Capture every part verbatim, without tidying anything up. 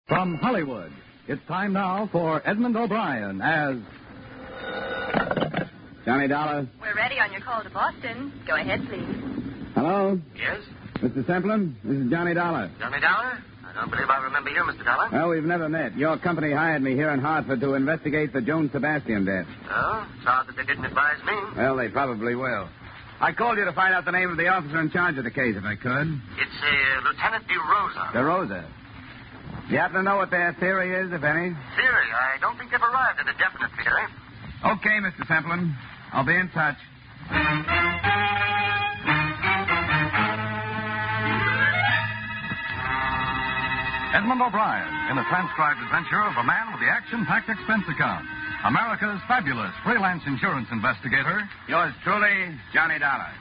From Hollywood, it's time now for Edmund O'Brien as... Johnny Dollar. We're ready on your call to Boston. Go ahead, please. Hello? Yes? Mister Semplin, this is Johnny Dollar. Johnny Dollar? I don't believe I remember you, Mister Dollar. Well, we've never met. Your company hired me here in Hartford to investigate the Joan Sebastian death. Oh? It's odd that they didn't advise me. Well, they probably will. I called you to find out the name of the officer in charge of the case, if I could. It's uh, Lieutenant DeRosa. DeRosa. You happen to know what their theory is, if any? Theory? I don't think they've arrived at a definite theory. Okay, Mister Semplin. I'll be in touch. Edmund O'Brien in a transcribed adventure of a man with the action-packed expense account. America's fabulous freelance insurance investigator. Yours truly, Johnny Dollar.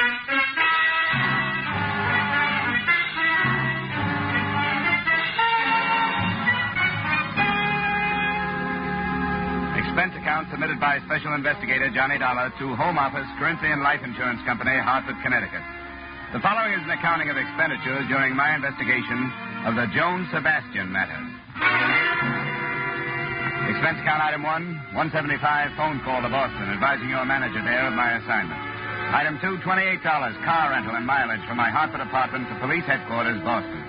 Expense account submitted by Special Investigator Johnny Dollar to Home Office, Corinthian Life Insurance Company, Hartford, Connecticut. The following is an accounting of expenditures during my investigation of the Joan Sebastian matter. Expense account item one, one seventy-five, phone call to Boston, advising your manager there of my assignment. Item two, twenty-eight dollars, car rental and mileage from my Hartford apartment to police headquarters, Boston.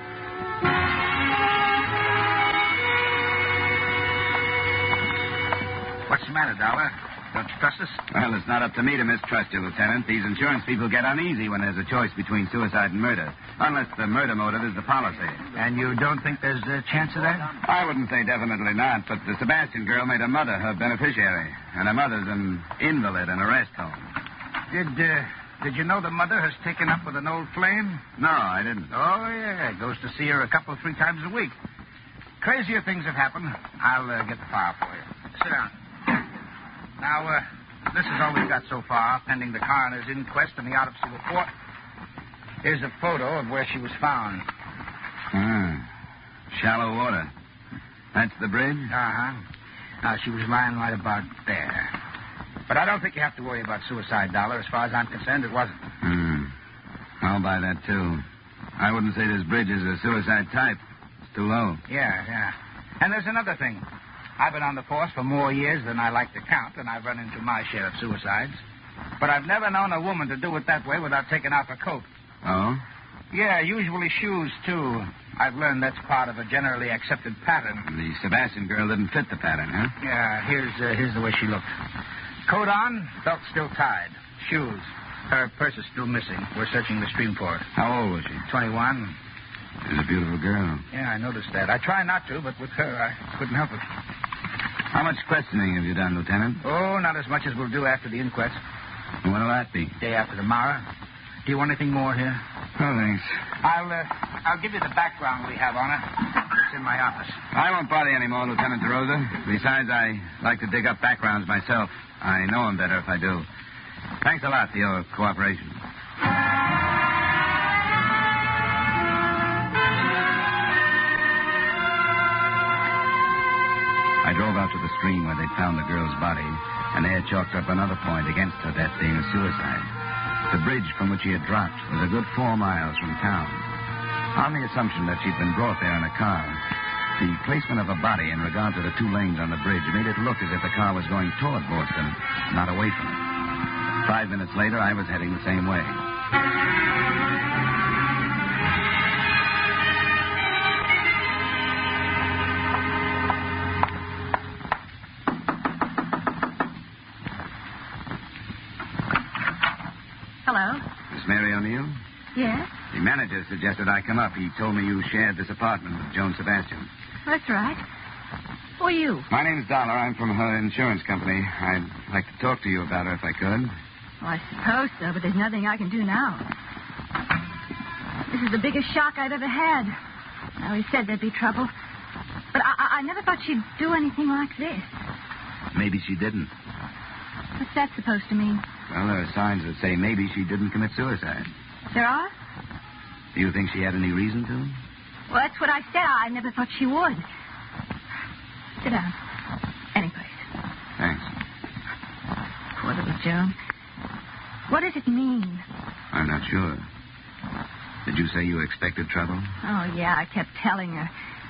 What's the matter, Dollar? Don't you trust us? Well, it's not up to me to mistrust you, Lieutenant. These insurance people get uneasy when there's a choice between suicide and murder, unless the murder motive is the policy. And you don't think there's a chance of that? I wouldn't say definitely not, but the Sebastian girl made her mother her beneficiary, and her mother's an invalid in a rest home. Did, uh, did you know the mother has taken up with an old flame? No, I didn't. Oh, yeah. Goes to see her a couple, three times a week. Crazier things have happened. I'll uh, get the file for you. Sit down. Now, uh, this is all we've got so far, pending the coroner's inquest and the autopsy report. Here's a photo of where she was found. Ah, shallow water. That's the bridge? Uh-huh. Now, she was lying right about there. But I don't think you have to worry about suicide, Dollar. As far as I'm concerned, it wasn't. Hmm. I'll buy that, too. I wouldn't say this bridge is a suicide type. It's too low. Yeah, yeah. And there's another thing. I've been on the force for more years than I like to count, and I've run into my share of suicides. But I've never known a woman to do it that way without taking off her coat. Oh? Yeah, usually shoes, too. I've learned that's part of a generally accepted pattern. The Sebastian girl didn't fit the pattern, huh? Yeah, here's uh, here's the way she looked. Coat on, belt still tied. Shoes. Her purse is still missing. We're searching the stream for it. How old was she? twenty-one. She's a beautiful girl. Yeah, I noticed that. I try not to, but with her, I couldn't help it. How much questioning have you done, Lieutenant? Oh, not as much as we'll do after the inquest. When'll that be? Day after tomorrow. Do you want anything more here? Oh, thanks. I'll, uh, I'll give you the background we have on her. It's in my office. I won't bother you anymore, Lieutenant DeRosa. Besides, I like to dig up backgrounds myself. I know them better if I do. Thanks a lot for your cooperation. I drove out to the stream where they found the girl's body, and they had chalked up another point against her death being a suicide. The bridge from which she had dropped was a good four miles from town. On the assumption that she'd been brought there in a car, the placement of a body in regard to the two lanes on the bridge made it look as if the car was going toward Boston, not away from it. Five minutes later, I was heading the same way. Hello? Miss Mary O'Neill? Yes? The manager suggested I come up. He told me you shared this apartment with Joan Sebastian. That's right. Who are you? My name's Dollar. I'm from her insurance company. I'd like to talk to you about her if I could. Well, I suppose so, but there's nothing I can do now. This is the biggest shock I've ever had. I always said there'd be trouble. But I, I never thought she'd do anything like this. Maybe she didn't. What's that supposed to mean? Well, there are signs that say maybe she didn't commit suicide. There are? Do you think she had any reason to? Well, that's what I said. I never thought she would. Sit down. Any place. Thanks. Poor little Joan. What does it mean? I'm not sure. Did you say you expected trouble? Oh, yeah, I kept telling her.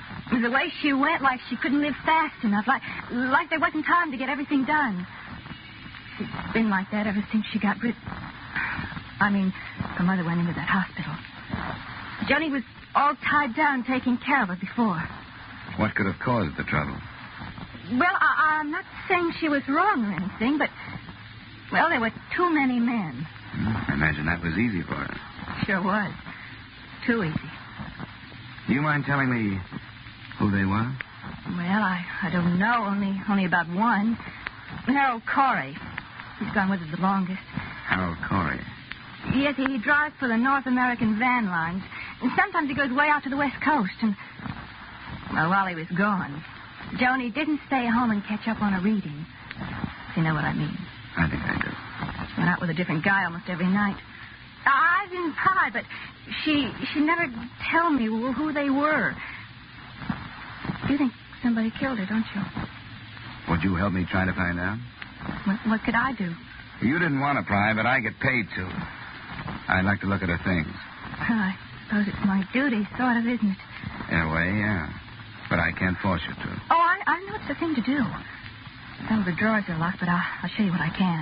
The way she went, like she couldn't live fast enough, like like there wasn't time to get everything done. She's been like that ever since she got rid... I mean, her mother went into that hospital. Johnny was all tied down taking care of her before. What could have caused the trouble? Well, I, I'm not saying she was wrong or anything, but, well, there were too many men. I imagine that was easy for her. Sure was. Too easy. Do you mind telling me who they were? Well, I, I don't know. Only only about one. Harold Corey. He's gone with her the longest. Harold Corey. Yes, he, he drives for the North American van lines. And sometimes he goes way out to the West Coast. And, well, while he was gone, Joni didn't stay home and catch up on her reading. If you know what I mean. I think I do. Went out with a different guy almost every night. I didn't pry, but she she never tell me who they were. You think somebody killed her, don't you? Would you help me try to find out? What, what could I do? You didn't want to pry, but I get paid to. I'd like to look at her things. Well, I suppose it's my duty, sort of, isn't it? In a way, yeah. But I can't force you to. Oh, I, I know it's the thing to do. Some of the drawers are locked, but I'll, I'll show you what I can.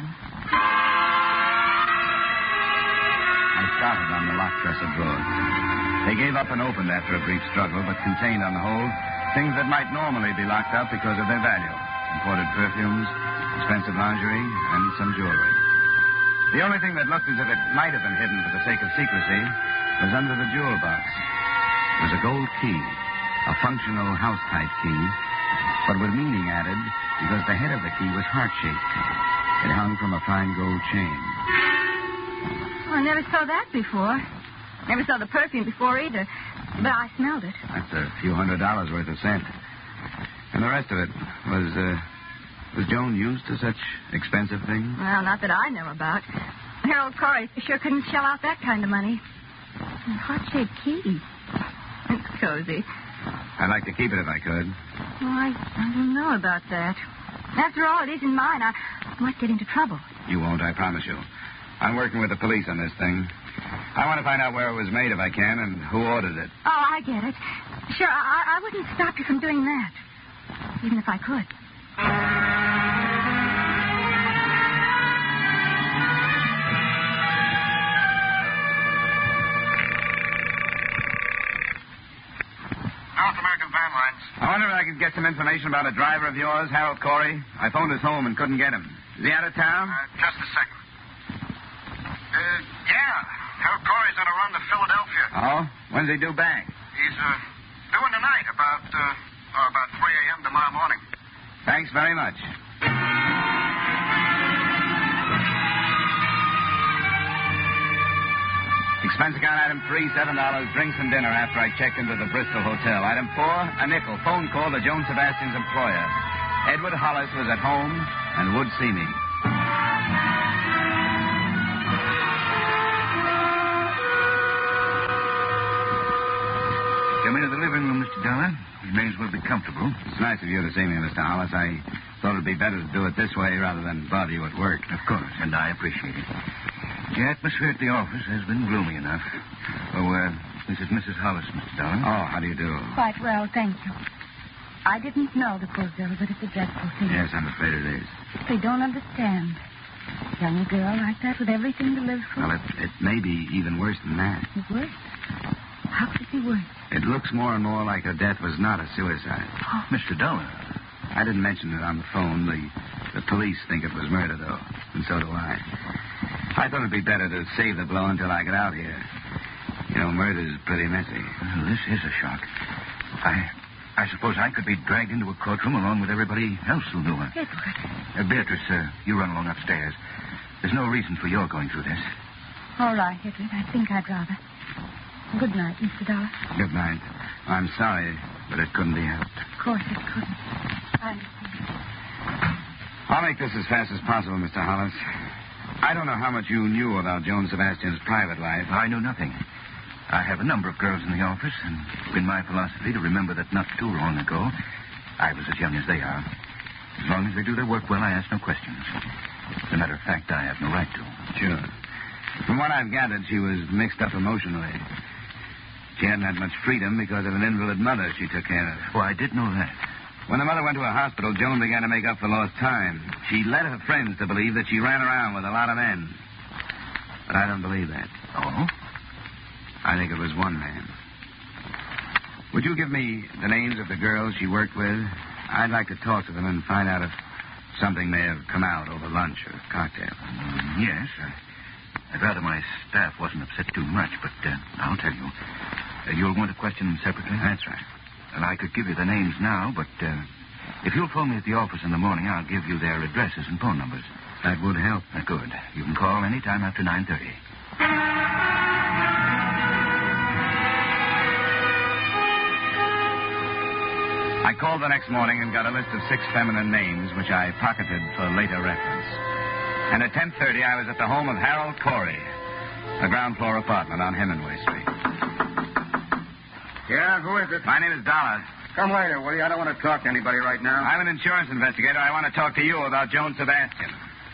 I started on the locked dresser drawers. They gave up and opened after a brief struggle, but contained on the whole things that might normally be locked up because of their value. Imported perfumes, expensive lingerie, and some jewelry. The only thing that looked as if it might have been hidden for the sake of secrecy was under the jewel box. It was a gold key, a functional house-type key, but with meaning added because the head of the key was heart-shaped. It hung from a fine gold chain. Oh, I never saw that before. Never saw the perfume before either, but I smelled it. That's a few hundred dollars worth of scent. And the rest of it was, uh, was Joan used to such expensive things? Well, not that I know about. Harold Corey sure couldn't shell out that kind of money. A heart-shaped key. It's cozy. I'd like to keep it if I could. Well, I, I don't know about that. After all, it isn't mine. I might get into trouble. You won't, I promise you. I'm working with the police on this thing. I want to find out where it was made if I can and who ordered it. Oh, I get it. Sure, I, I wouldn't stop you from doing that. Even if I could. North American van lines. I wonder if I could get some information about a driver of yours, Harold Corey. I phoned his home and couldn't get him. Is he out of town? Uh, just a second. Uh, yeah. Harold Corey's on a run to Philadelphia. Oh? When's he due back? He's, uh, doing tonight about, uh, oh, about three a.m. tomorrow morning. Thanks very much. Expense account item three, seven dollars, drinks and dinner after I checked into the Bristol Hotel. Item four, a nickel, phone call to Joan Sebastian's employer. Edward Hollis was at home and would see me. Come into the living room, Mister Dollar. You may as well be comfortable. It's nice of you to see me, Mister Hollis. I thought it'd be better to do it this way rather than bother you at work. Of course, and I appreciate it. The atmosphere at the office has been gloomy enough. Oh, uh, this is Missus Hollis, Mister Dollar. Oh, how do you do? Quite well, thank you. I didn't know the poor girl, but it's a dreadful thing. Yes, I'm afraid it is. They don't understand. Young girl like that with everything to live for. Well, it, it may be even worse than that. Worse? How could it be worse? It looks more and more like her death was not a suicide. Oh, Mister Dollar. I didn't mention it on the phone. The, the police think it was murder, though, and so do I. I thought it'd be better to save the blow until I get out here. You know, murder's pretty messy. Well, this is a shock. I I suppose I could be dragged into a courtroom along with everybody else who knew her. Edward. Uh, Beatrice, uh, you run along upstairs. There's no reason for your going through this. All right, Edward. I think I'd rather. Good night, Mister Dollar. Good night. I'm sorry, but it couldn't be helped. Of course it couldn't. I... I'll make this as fast as possible, Mister Hollis. I don't know how much you knew about Joan Sebastian's private life. I knew nothing. I have a number of girls in the office, and it's been my philosophy to remember that not too long ago, I was as young as they are. As long as they do their work well, I ask no questions. As a matter of fact, I have no right to. Sure. From what I've gathered, she was mixed up emotionally. She hadn't had much freedom because of an invalid mother she took care of. Oh, I did know that. When the mother went to a hospital, Joan began to make up for lost time. She led her friends to believe that she ran around with a lot of men. But I don't believe that. Oh? I think it was one man. Would you give me the names of the girls she worked with? I'd like to talk to them and find out if something may have come out over lunch or cocktail. Mm, yes. I, I'd rather my staff wasn't upset too much, but uh, I'll tell you. Uh, you'll want to question them separately? That's right. And I could give you the names now, but uh, if you'll phone me at the office in the morning, I'll give you their addresses and phone numbers. That would help. Uh, good. You can call any time after nine thirty. I called the next morning and got a list of six feminine names, which I pocketed for later reference. And at ten thirty, I was at the home of Harold Corey, a ground floor apartment on Hemingway Street. Yeah, who is it? My name is Dollar. Come later, will you? I don't want to talk to anybody right now. I'm an insurance investigator. I want to talk to you about Joan Sebastian.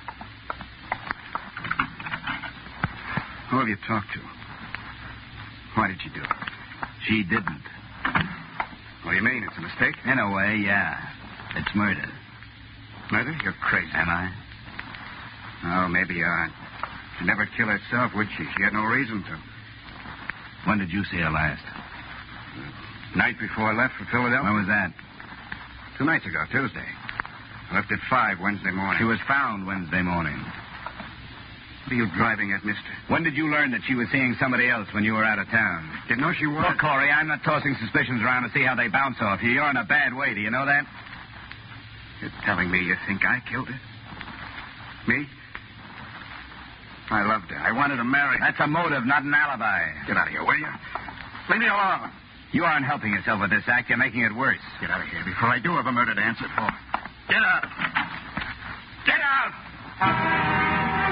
Who have you talked to? Why did you do it? She didn't. What do you mean? It's a mistake? In a way, yeah. It's murder. Murder? You're crazy. Am I? Oh, maybe you are. She'd never kill herself, would she? She had no reason to. When did you see her last? Night before I left for Philadelphia. When was that? Two nights ago, Tuesday. I left at five Wednesday morning. She was found Wednesday morning. What are you driving at, mister? When did you learn that she was seeing somebody else when you were out of town? Didn't know she was. Look, Corey, I'm not tossing suspicions around to see how they bounce off you. You're in a bad way. Do you know that? You're telling me you think I killed her? Me? I loved her. I wanted to marry her. That's a motive, not an alibi. Get out of here, will you? Leave me alone. You aren't helping yourself with this act. You're making it worse. Get out of here before I do have a murder to answer for. Get out. Get out!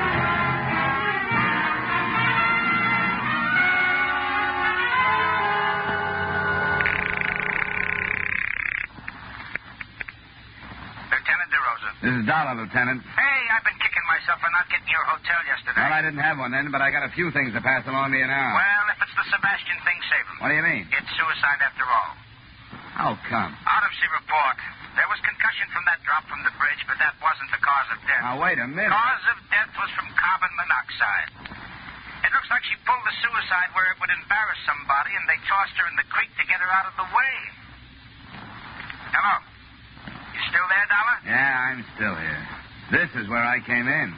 This is Dollar, Lieutenant. Hey, I've been kicking myself for not getting your hotel yesterday. Well, I didn't have one then, but I got a few things to pass along to you now. Well, if it's the Sebastian thing, save him. What do you mean? It's suicide after all. How come? Autopsy report. There was concussion from that drop from the bridge, but that wasn't the cause of death. Now, wait a minute. Cause of death was from carbon monoxide. It looks like she pulled the suicide where it would embarrass somebody, and they tossed her in the creek to get her out of the way. Hello? You still there, Dollar? Yeah, I'm still here. This is where I came in.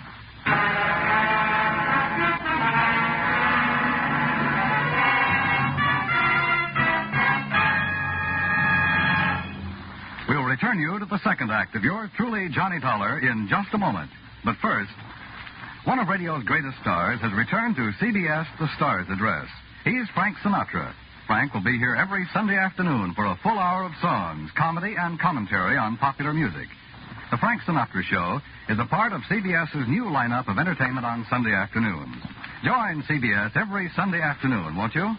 We'll return you to the second act of yours truly, Johnny Dollar, in just a moment. But first, one of radio's greatest stars has returned to C B S The Stars Address. He's Frank Sinatra. Frank will be here every Sunday afternoon for a full hour of songs, comedy, and commentary on popular music. The Frank Sinatra Show is a part of CBS's new lineup of entertainment on Sunday afternoons. Join C B S every Sunday afternoon, won't you?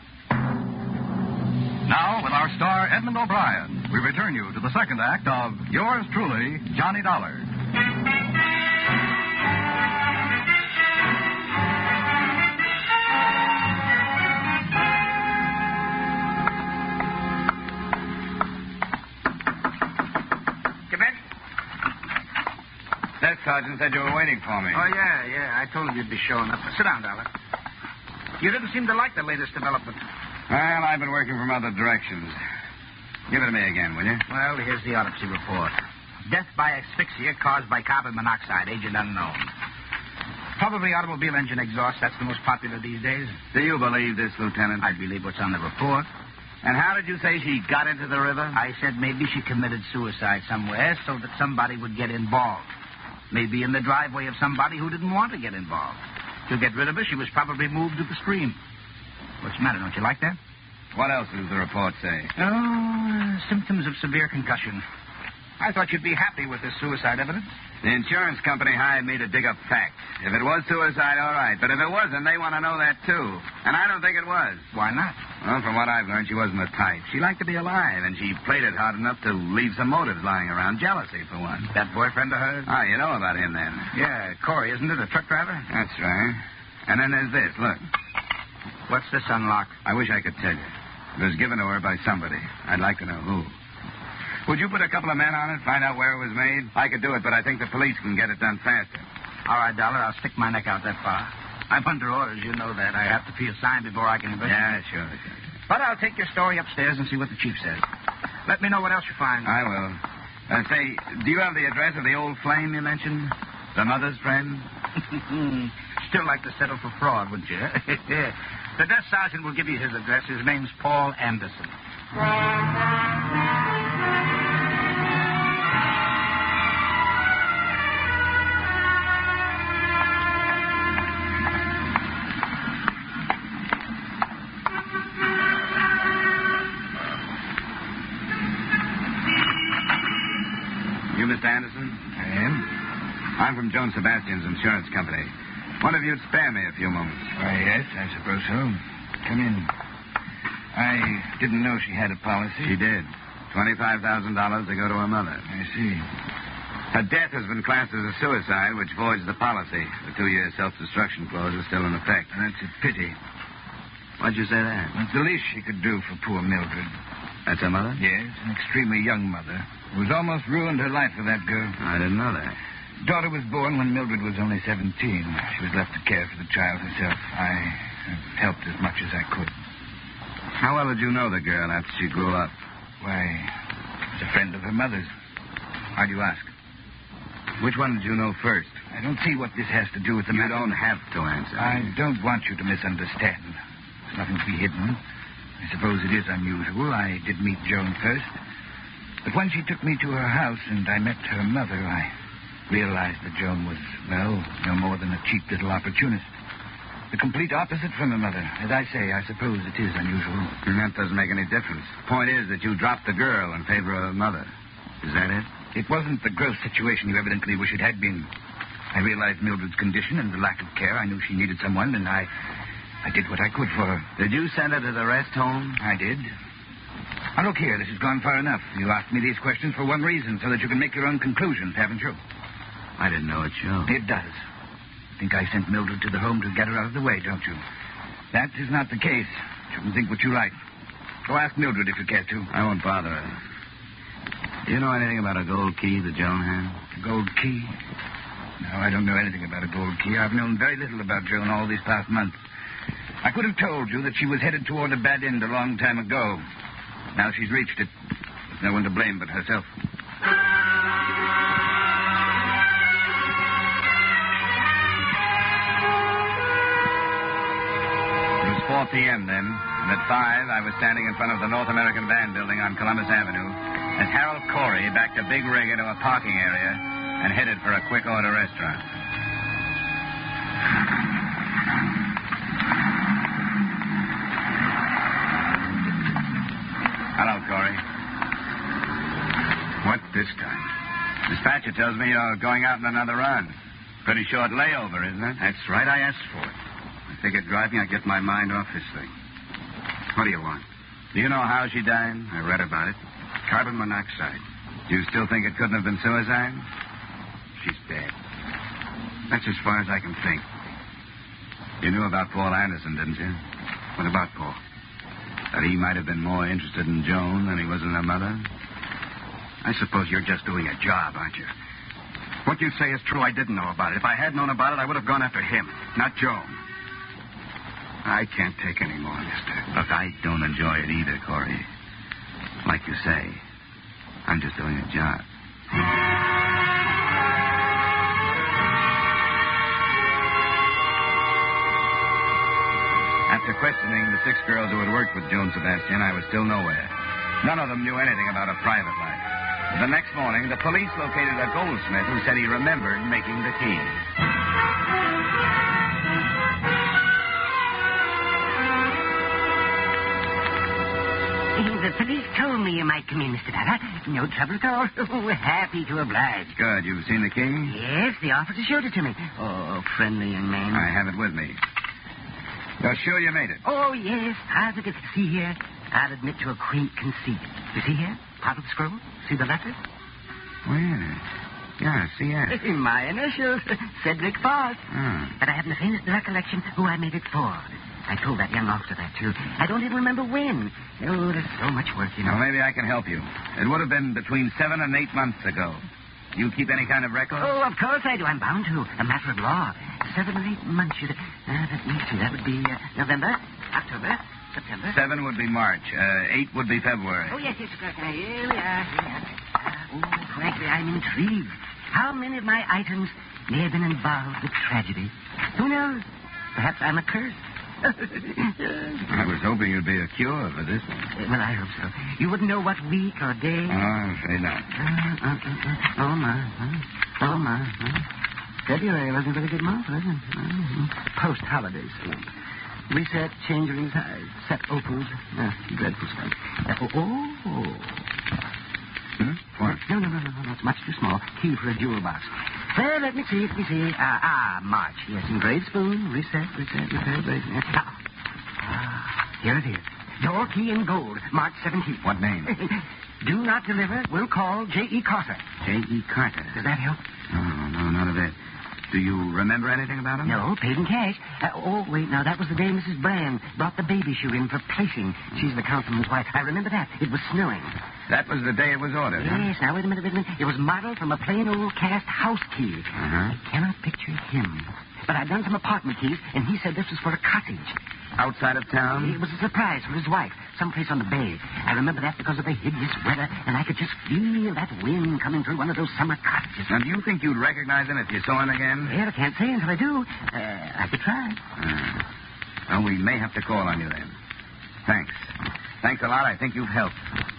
Now, with our star, Edmund O'Brien, we return you to the second act of yours truly, Johnny Dollar. Desk sergeant said you were waiting for me. Oh, yeah, yeah. I told him you'd be showing up. Sit down, Dollar. You didn't seem to like the latest development. Well, I've been working from other directions. Give it to me again, will you? Well, here's the autopsy report. Death by asphyxia caused by carbon monoxide, agent unknown. Probably automobile engine exhaust. That's the most popular these days. Do you believe this, Lieutenant? I believe what's on the report. And how did you say she got into the river? I said maybe she committed suicide somewhere so that somebody would get involved. Maybe in the driveway of somebody who didn't want to get involved. To get rid of her, she was probably moved to the stream. What's the matter? Don't you like that? What else does the report say? Oh, uh, symptoms of severe concussion. I thought you'd be happy with this suicide evidence. The insurance company hired me to dig up facts. If it was suicide, all right. But if it wasn't, they want to know that, too. And I don't think it was. Why not? Well, from what I've learned, she wasn't the type. She liked to be alive, and she played it hard enough to leave some motives lying around. Jealousy, for one. That boyfriend of hers? Ah, you know about him, then. Yeah, Corey, isn't it? A truck driver? That's right. And then there's this. Look. What's this unlock? I wish I could tell you. It was given to her by somebody. I'd like to know who. Would you put a couple of men on it, find out where it was made? I could do it, but I think the police can get it done faster. All right, Dollar, I'll stick my neck out that far. I'm under orders, you know that. I have to see a sign before I can investigate. Yeah, sure, sure. But I'll take your story upstairs and see what the chief says. Let me know what else you find. I will. Uh, say, do you have the address of the old flame you mentioned? The mother's friend? Still like to settle for fraud, wouldn't you? The desk sergeant will give you his address. His name's Paul Anderson. You Mister Anderson? I am. I'm from Joan Sebastian's insurance company. Wonder if you'd spare me a few moments. Why, yes, I suppose so. Come in. I didn't know she had a policy. She did. twenty-five thousand dollars to go to her mother. I see. Her death has been classed as a suicide, which voids the policy. The two-year self-destruction clause is still in effect. That's a pity. Why'd you say that? It's the least she could do for poor Mildred. That's her mother? Yes, an extremely young mother who has almost ruined her life for that girl. I didn't know that. Daughter was born when Mildred was only seventeen. She was left to care for the child herself. I uh, helped as much as I could. How well did you know the girl after she grew up? Why, I was a friend of her mother's. Why do you ask? Which one did you know first? I don't see what this has to do with the You matter. don't have to answer. I don't want you to misunderstand. There's nothing to be hidden. I suppose it is unusual. I did meet Joan first. But when she took me to her house and I met her mother, I realized that Joan was, well, no more than a cheap little opportunist. The complete opposite from her mother. As I say, I suppose it is unusual. And that doesn't make any difference. Point is that you dropped the girl in favor of her mother. Is that it? It wasn't the gross situation you evidently wish it had been. I realized Mildred's condition and the lack of care. I knew she needed someone, and I... I did what I could for her. Did you send her to the rest home? I did. Now, look here. This has gone far enough. You asked me these questions for one reason, so that you can make your own conclusions, haven't you? I didn't know it showed. It does. I think I sent Mildred to the home to get her out of the way, don't you? That is not the case. You can think what you like. Go ask Mildred if you care to. I won't bother her. Do you know anything about a gold key that Joan had? A gold key? No, I don't know anything about a gold key. I've known very little about Joan all these past months. I could have told you that she was headed toward a bad end a long time ago. Now she's reached it. There's no one to blame but herself. It was four p.m. then, and at five I was standing in front of the North American Van building on Columbus Avenue as Harold Corey backed a big rig into a parking area and headed for a quick-order restaurant. Hello, Corey. What this time? Dispatcher tells me you're going out on another run. Pretty short layover, isn't it? That's right. I asked for it. I figured driving, I'd get my mind off this thing. What do you want? Do you know how she died? I read about it. Carbon monoxide. Do you still think it couldn't have been suicide? She's dead. That's as far as I can think. You knew about Paul Anderson, didn't you? What about Paul? That he might have been more interested in Joan than he was in her mother? I suppose you're just doing a job, aren't you? What you say is true. I didn't know about it. If I had known about it, I would have gone after him, not Joan. I can't take any more, mister. Look, I don't enjoy it either, Corey. Like you say, I'm just doing a job. After questioning the six girls who had worked with Joan Sebastian, I was still nowhere. None of them knew anything about her private life. But the next morning, the police located a goldsmith who said he remembered making the key. The police told me you might come in, Mister Dollar. No trouble at all. Oh, happy to oblige. Good. You've seen the key? Yes, the officer showed it to me. Oh, friendly young man. I have it with me. You're sure you made it? Oh, yes, positive. See here? I'll admit to a quaint conceit. You see here? Part of the scroll? See the letters? Where? Yeah, C S. My initials, Cedric Foss. Oh. But I haven't the faintest recollection who I made it for. I told that young officer that, too. I don't even remember when. Oh, there's so much work, you know. Well, maybe I can help you. It would have been between seven and eight months ago. You keep any kind of record? Oh, of course I do. I'm bound to. A matter of law. Seven or eight months. You'd... Uh, let me see. That would be uh, November, October, September. Seven would be March. Uh, eight would be February. Oh, yes, yes, of course. Uh, here we are. Here we are. Uh, oh, frankly, I'm intrigued. How many of my items may have been involved with tragedy? Who knows? Perhaps I'm a curse. I was hoping you'd be a cure for this one. Uh, well, I hope so. You wouldn't know what week or day? Oh, I'm afraid not. Uh, uh, uh, uh, oh, my. Uh, oh, my. Uh, February wasn't a very good month, was it? Uh, post-holiday slump. Reset, change rings, uh, set opals. Uh, dreadful stuff. Uh, oh, oh. Hmm? What? No, no, no, no, no. It's much too small. Key for a jewel box. Well, let me see, let me see. Uh, ah, March. Yes, engraved spoon. Reset, reset, reset, reset. Ah, ah, here it is. Door key in gold. March seventeenth. What name? Do not deliver. Will call J E. Carter. J E. Carter. Does that help? No, no, none of that. Do you remember anything about him? No, paid in cash. Uh, oh, wait, now, that was the day Missus Brand brought the baby shoe in for placing. She's the councilman's wife. I remember that. It was snowing. That was the day it was ordered, huh? Yes, now, wait a minute, wait a minute. It was modeled from a plain old cast house key. Uh-huh. I cannot picture him. But I've done some apartment keys, and he said this was for a cottage. Outside of town? It was a surprise for his wife, someplace on the bay. I remember that because of the hideous weather, and I could just feel that wind coming through one of those summer cottages. Now, do you think you'd recognize him if you saw him again? Well, I can't say until I do. Uh, I could try. Uh, well, we may have to call on you then. Thanks. Thanks a lot. I think you've helped.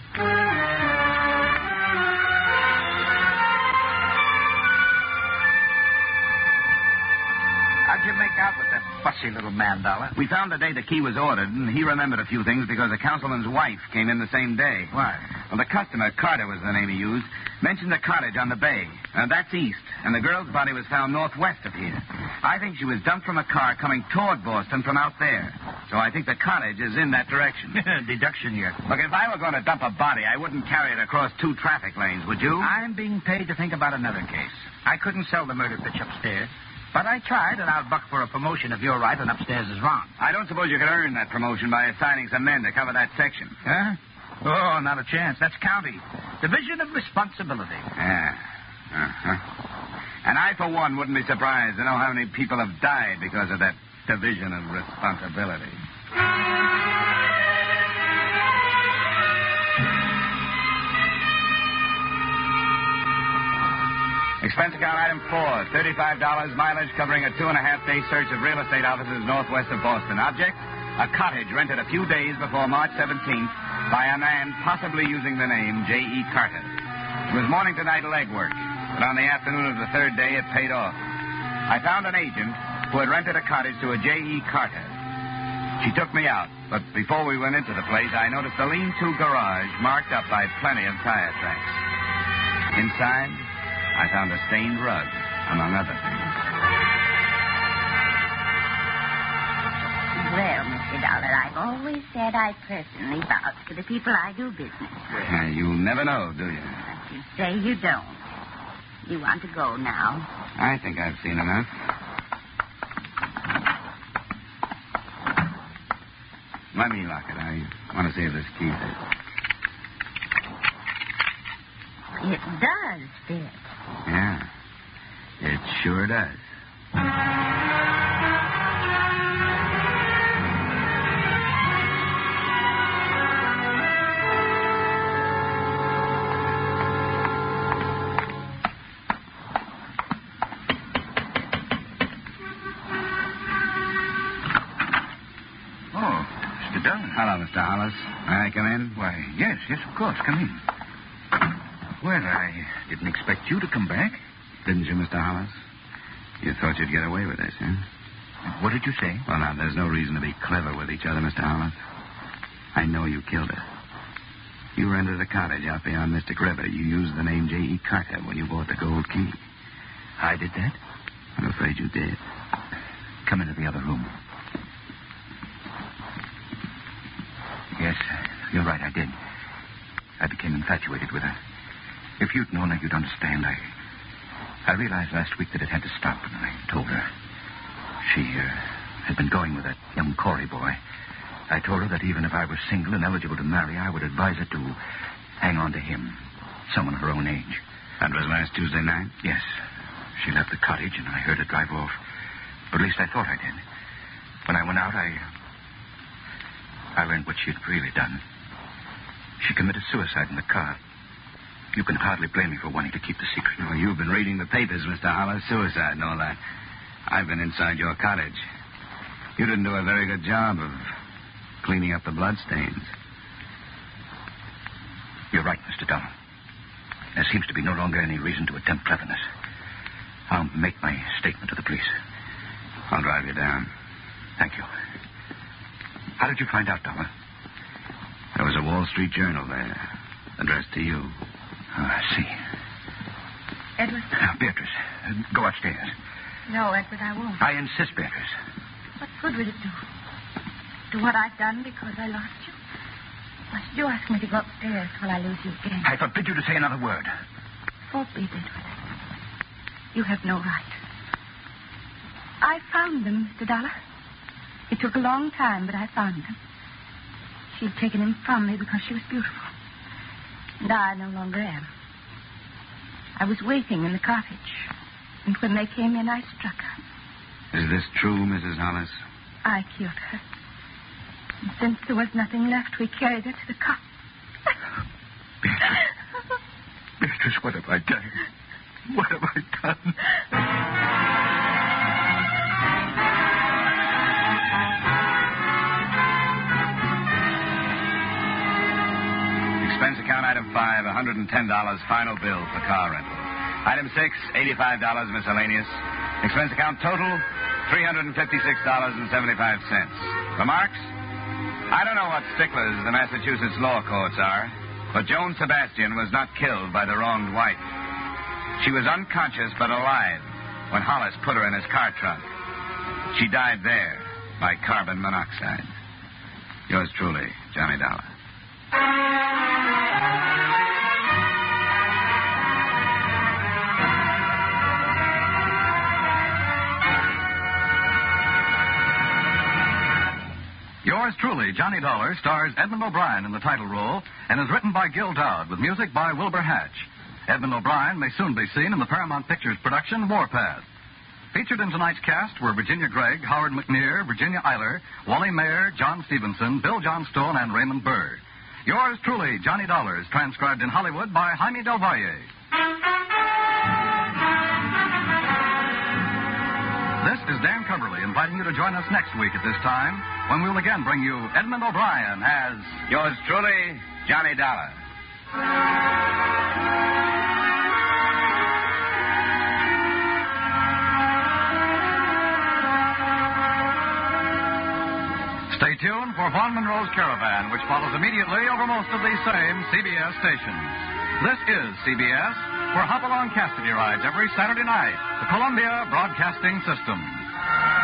How'd you make out with that fussy little man, Dollar? We found the day the key was ordered, and he remembered a few things because the councilman's wife came in the same day. Why? Well, the customer, Carter was the name he used, mentioned the cottage on the bay. Uh, that's east, and the girl's body was found northwest of here. I think she was dumped from a car coming toward Boston from out there. So I think the cottage is in that direction. Deduction here. Look, if I were going to dump a body, I wouldn't carry it across two traffic lanes, would you? I'm being paid to think about another case. I couldn't sell the murder pitch upstairs. But I tried, and I'll buck for a promotion if you're right and upstairs is wrong. I don't suppose you could earn that promotion by assigning some men to cover that section. Huh? Oh, not a chance. That's county. Division of responsibility. Yeah. Uh-huh. And I, for one, wouldn't be surprised to know how many people have died because of that division of responsibility. Expense account item four, thirty-five dollars mileage covering a two-and-a-half-day search of real estate offices northwest of Boston. Object, a cottage rented a few days before March seventeenth by a man possibly using the name J E. Carter. It was morning to night legwork, but on the afternoon of the third day, it paid off. I found an agent who had rented a cottage to a J E. Carter. She took me out, but before we went into the place, I noticed a lean-to garage marked up by plenty of tire tracks. Inside, I found a stained rug, among other things. Well, Mister Dollar, I've always said I personally vouch for the people I do business with. Uh, you'll never know, do you? But you say you don't. You want to go now? I think I've seen enough. Let me lock it. I want to see if this key fits. It does fit. Yeah, it sure does. Oh, Mister Dunn. Hello, Mister Hollis. May I come in? Why, yes, yes, of course. Come in. Well, I didn't expect you to come back. Didn't you, Mister Hollis? You thought you'd get away with this, huh? What did you say? Well, now, there's no reason to be clever with each other, Mister Hollis. I know you killed her. You rented a cottage out beyond Mystic River. You used the name J E. Carter when you bought the gold key. I did that? I'm afraid you did. Come into the other room. Yes, you're right, I did. I became infatuated with her. If you'd known her, you'd understand. I I realized last week that it had to stop, and I told her. She, uh, had been going with that young Corey boy. I told her that even if I was single and eligible to marry, I would advise her to hang on to him, someone her own age. That was last Tuesday night? Yes. She left the cottage, and I heard her drive off. Or at least I thought I did. When I went out, I... I learned what she had really done. She committed suicide in the car. You can hardly blame me for wanting to keep the secret. Oh, you've been reading the papers, Mister Hollis. Suicide and all that. I've been inside your cottage. You didn't do a very good job of cleaning up the bloodstains. You're right, Mister Dollar. There seems to be no longer any reason to attempt cleverness. I'll make my statement to the police. I'll drive you down. Thank you. How did you find out, Dollar? There was a Wall Street Journal there, addressed to you. Oh, I see. Edward? Now, Beatrice, uh, go upstairs. No, Edward, I won't. I insist, Beatrice. What good would it do? Do what I've done because I lost you? Why should you ask me to go upstairs while I lose you again? I forbid you to say another word. Forbid, Edward. You have no right. I found them, Mister Dollar. It took a long time, but I found them. She'd taken him from me because she was beautiful. And I no longer am. I was waiting in the cottage, and when they came in, I struck her. Is this true, Missus Hollis? I killed her. And since there was nothing left, we carried her to the cot. Beatrice. Beatrice, what have I done? What have I done? Expense account item five, one hundred ten dollars final bill for car rental. Item six, eighty-five dollars miscellaneous. Expense account total, three hundred fifty-six dollars and seventy-five cents. Remarks? I don't know what sticklers the Massachusetts law courts are, but Joan Sebastian was not killed by the wronged wife. She was unconscious but alive when Hollis put her in his car trunk. She died there by carbon monoxide. Yours truly, Johnny Dollar. Yours truly, Johnny Dollar, stars Edmund O'Brien in the title role and is written by Gil Dowd with music by Wilbur Hatch. Edmund O'Brien may soon be seen in the Paramount Pictures production Warpath. Featured in tonight's cast were Virginia Gregg, Howard McNear, Virginia Eiler, Wally Mayer, John Stevenson, Bill Johnstone, and Raymond Burr. Yours truly, Johnny Dollar, is transcribed in Hollywood by Jaime Del Valle. This is Dan Coverly inviting you to join us next week at this time when we'll again bring you Edmund O'Brien as... Yours truly, Johnny Dollar. Stay tuned for Von Monroe's Caravan, which follows immediately over most of these same C B S stations. This is C B S, where Hopalong Cassidy rides every Saturday night, the Columbia Broadcasting System.